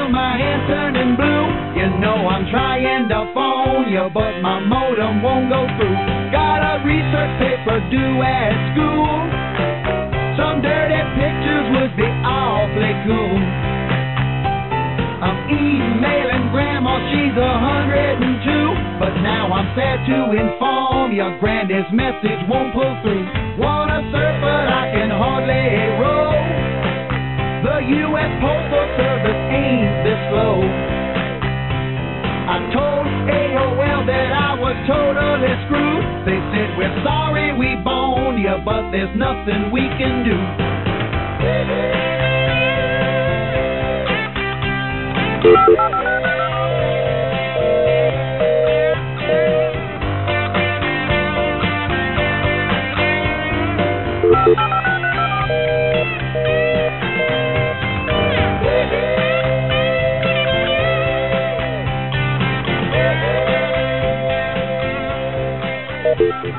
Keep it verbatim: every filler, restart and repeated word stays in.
feel my hand turning blue. You know I'm trying to phone you, but my modem won't go through. Got a research paper due at school. Some dirty pictures would be awfully cool. I'm emailing Grandma, she's a hundred and two. But now I'm sad to inform you, Grandy's message won't pull through. Wanna surf but I can hardly row. The U S Postal Service ain't this slow. I told A O L that I was totally screwed. They said, we're sorry we boned you, but there's nothing we can do. Thank you.